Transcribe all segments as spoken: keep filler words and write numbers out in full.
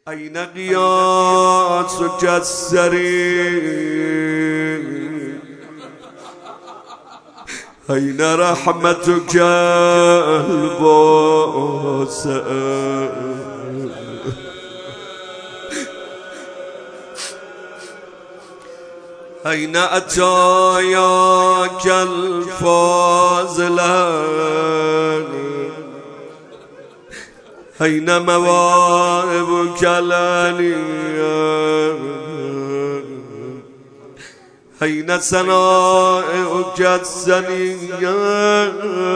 أين قياسك السريع أين رحمتك الواسعة أين أتاياك الفاضلة أين مواهبك العليا أين صنائعك السنية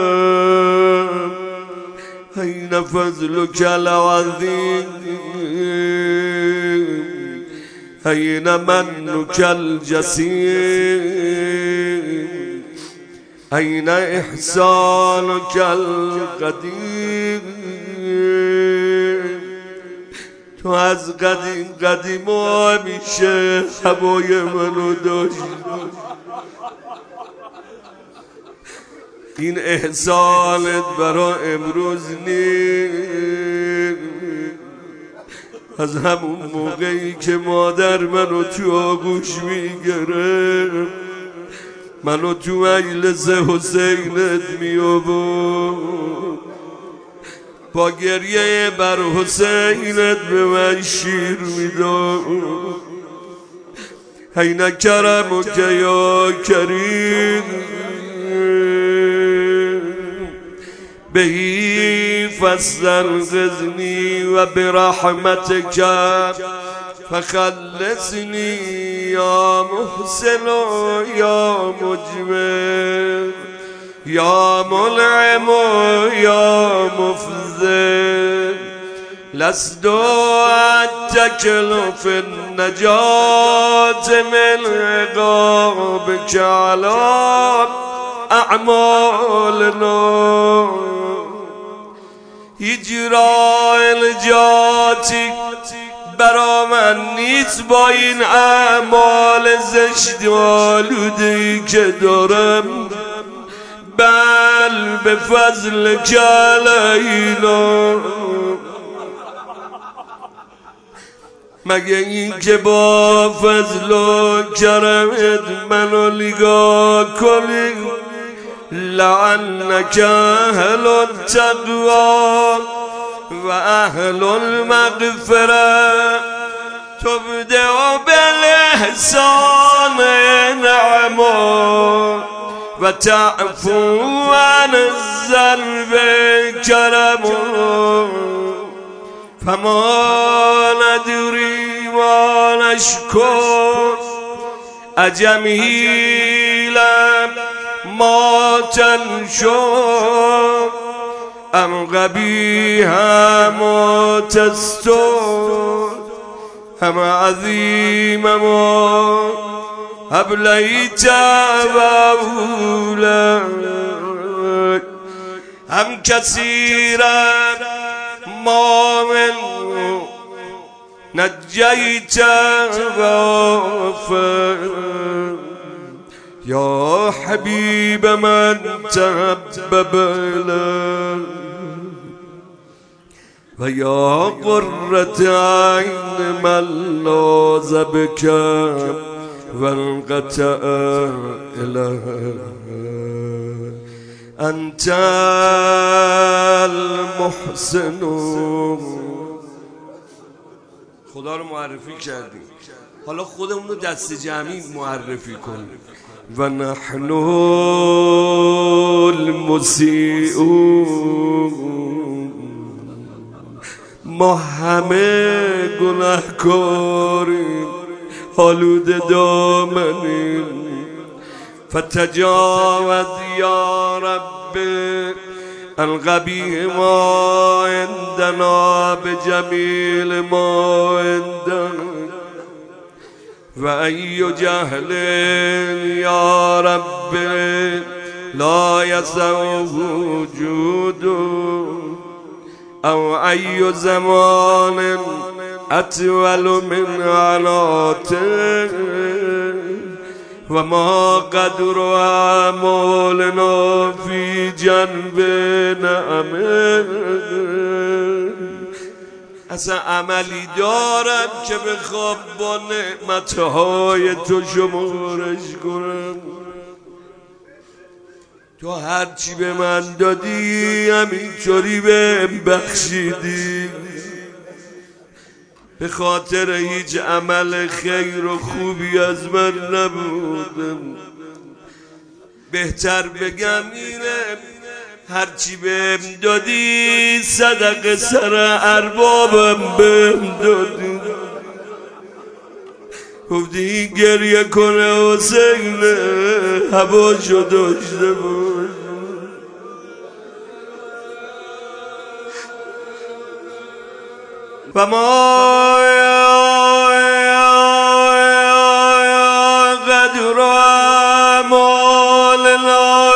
أين فضلك العظيم أين منك الجسيم أين إحسانك القديم تو از قدیم قدیم همیشه هوای منو داشت این احسانت برا امروز نیست از همون موقعی که مادر منو تو آغوش میگرفت منو تو مجلس حسینت میآورد با گریه بر حسینت به من شیر میداد این کرمک یا کریم بهی فاستنقذنی و برحمتک فخلصنی یا محسن یا مجمل یا منعم یا مفضل لست اتکل فی النجات من عقابک علی اعمالنا هجرا الجاتی برا من نیست با این اعمال زشت آلوده‌ای که دارم بل به فضل علینا مگه این که با فضل و کرمت منو نگاه کنی لعنک اهل التقوی و اهل المغفره تبدع بالاحسان نعما و تعفو عن الذنب کرم فما ندری ما نشکر اجمیلا ما تنشر ام قبیحا ما تستر ام عظیم ما ابلیت وولا ام کثیرا ما من نجیت وغفر یا حبیب من تحبب الی و یا قرة عین من لاذ بک و انقطع الیه انت المحسن. خدا رو معرفی کردیم، حالا خودمون رو دست جمعی معرفی کنیم. و نحن المسیئون، ما همه گناهکاریم، آلوده دامنیم. فتجاوز یا رب القبیح ما عندنا بجمیل ما عندنا و ای جهل یا رب لا یسع وجود او ای زمان اطول من عناته و ما قدر اعمالنا فی جنب نعمه اصلا عملی دارم که بخوام با نعمتهای تو شمارش کنم. تو هرچی به من دادی همینطوری بهم بخشیدی. به خاطر هیچ عمل خیر و خوبی از من نبودم. بهتر بگم اینه هرچی بهم دادی صدقه سر اربابم بهم دادی. گفتی گریه کنه حسین هواشو داشته باش. و ما قدر اعمالنا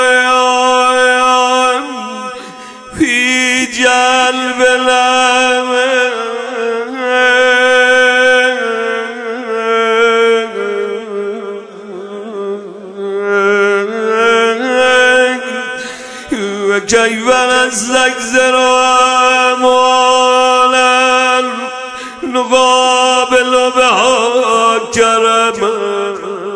فی جلب الامر و کیف نستکثر اعمالا نقابل بها کرما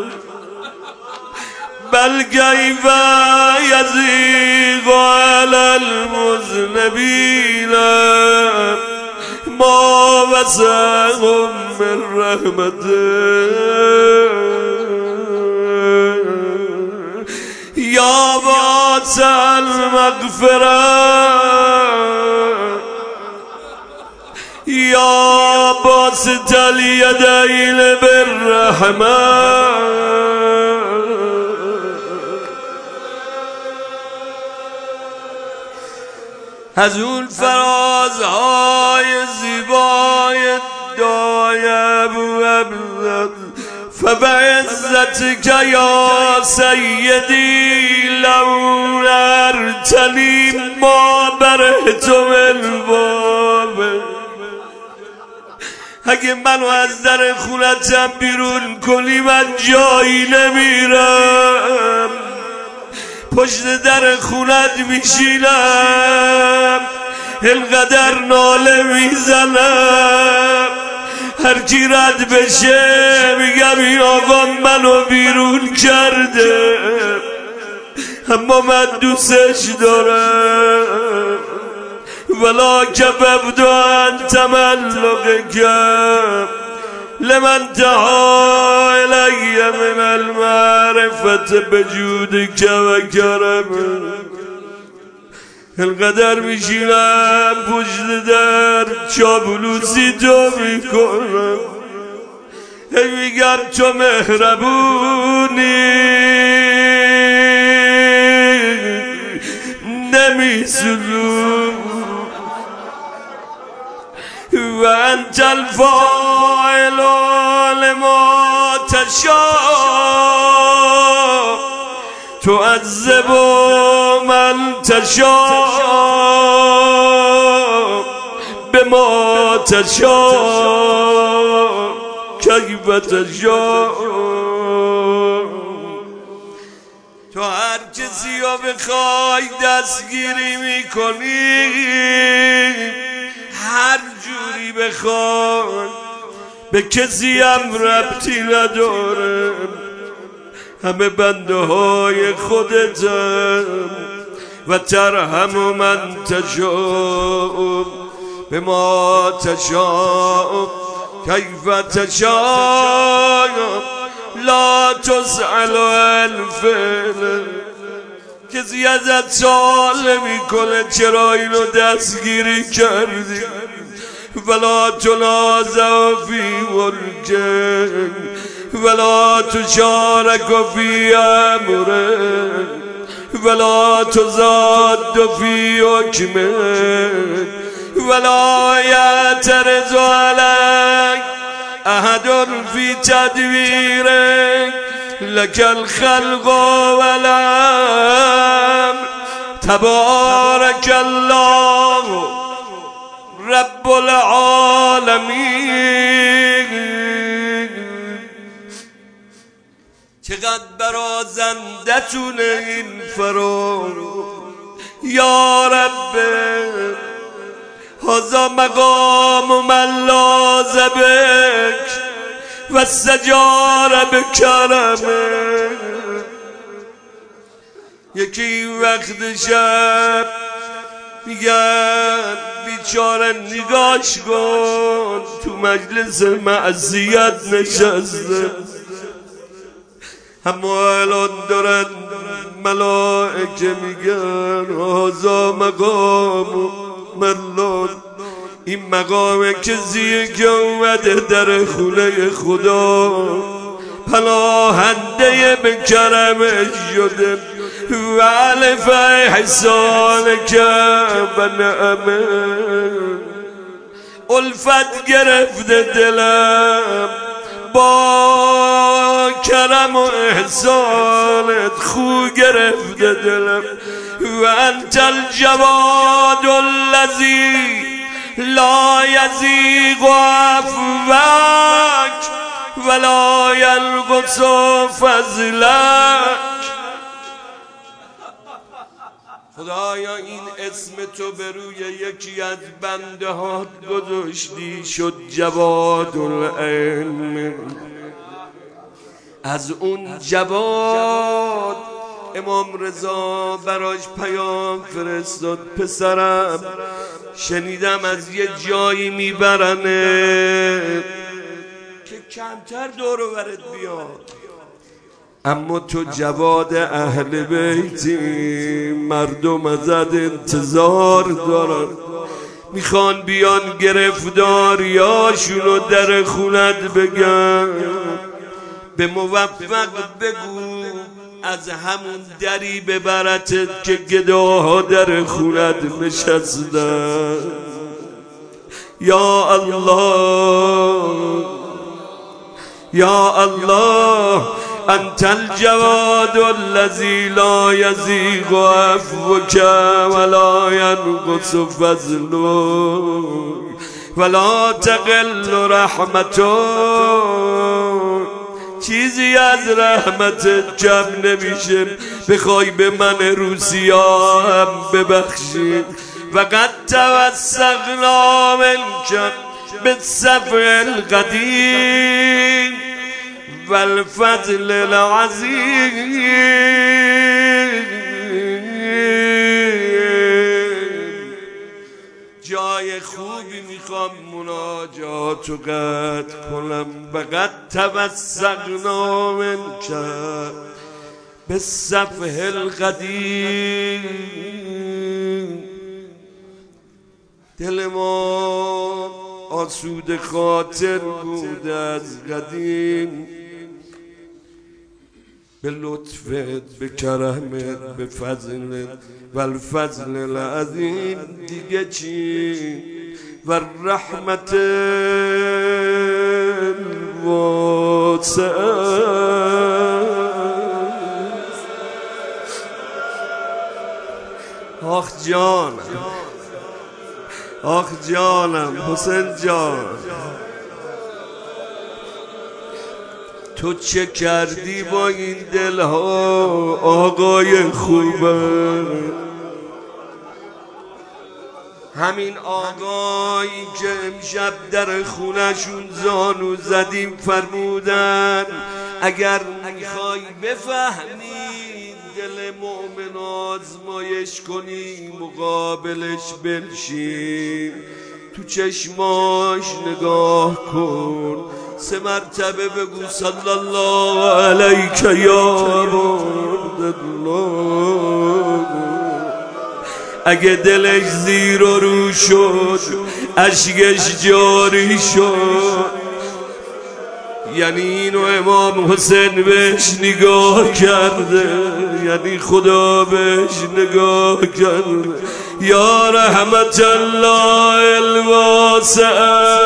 بل کیف یضیق علی المذنبین ما وسعهم من رحمته یا واسع المغفرة یا باسط الیدین بالرحمة از اون فرازهای زیبای دعای ابو عبدالله فبعزتك یا سیدی لو نرتنی ما برهت الباب. اگه منو از در خونتم بیرون کنی من جایی نمیرم، پشت در خونت میشینم، اینقدر ناله میزنم، هر کی رد بشه میگم این آقا منو بیرون کرده اما من دوستش دارم. ولا کببت ان تملقک لمن تها الی من المعرفة بجودک و کرمک. اینقدر میشینم پشت در چابلوسی تو میکنم، هی میگم تو مهربونی نمیسوزون و انت الفاعل لما تشاء تعذب من تشاء بما تشاء کیف تشاء. تو هر کسی رو بخوای دستگیری میکنی، هر جوری بخوای، به کسی هم ربطی نداره، همه بنده های خودتم. و ترحم من تشاء بما تشاء کیف تشاء لا تسأل عن فعل. کسی ازت سوال نمیکنه چرا اینو دستگیری کردی. ولا تنازع فی ملکه ولا تشارک فی امره ولا تزاد فی حکمه ولا یعترض علیک احد فی تدبیرک لک الخلق والامر تبارک الله رب العالمین. چقدر برازندتونه این فرار. یا رب هذا مقام من لاذ بک و استجار بکرمه. یکی وقت شب میگن بیچاره نگاش کن تو مجلس معصیت نشسته، اما الان دارن ملائکه میگن هذا مقام ملان. این مقام کسیه که اومده در خونه خدا پناهنده به کرمش شده و علف احسانک و نعمه. الفت گرفته دلم با کرم و احسانت، خو گرفته دلم و انت الجواد الذی لا یزیغ عفوک ولا ینقص فضلک. خدایا این اسم تو به روی یکی از بنده ها گذاشتی شد جواد العلم. از اون جواد امام رضا براش پیام فرستاد پسرم شنیدم از یه جایی میبرنه که کمتر دور و برت بیاد، اما تو جواد اهل بیتی، مردم ازت انتظار دارن، میخوان بیان گرفتاریاشونو در خونت بگن. به موفق بگو از همون دری ببرتت که گداها در خونت نشستن. یا الله یا الله انت الجواد الذی لا یزیغ عفوک ولا ینقص فضلک ولا تقل رحمتک. چیزی از رحمتت کم نمیشه بخوای به من روسیا هم ببخشی. و قد توسقنا منک بالصفح القدیم والفضل العظیم. جای خوبی میخوام مناجات و قد کنم. بقد توسقنا منک بالصفح القدیم. دل ما آسود خاطر بود از قدیم، به لطفت، به کرمت، به فضلت و الفضل العظیم. دیگه چی؟ و رحمت الواسعه. آخ جانم آخ جانم حسین جان، تو چه کردی با این دلها آقای خوبه؟ همین آقایی که امشب در خونشون زانو زدیم فرمودن اگر میخوای بفهمی دل مؤمن آزمایش کنی مقابلش بنشین، تو چشماش نگاه کن، سه مرتبه بگو صلی الله علیک یا عبدالله. اگه دلش زیر و رو شد اشکش جاری شد، یعنی اینو امام حسین بهش نگاه کرده، یعنی خدا بهش نگاه کرده. یا رحمت الله الواسعه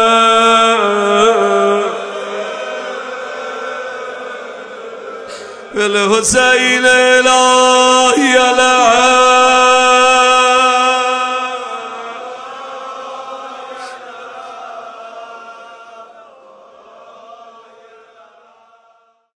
بالحسین الهی العظیم.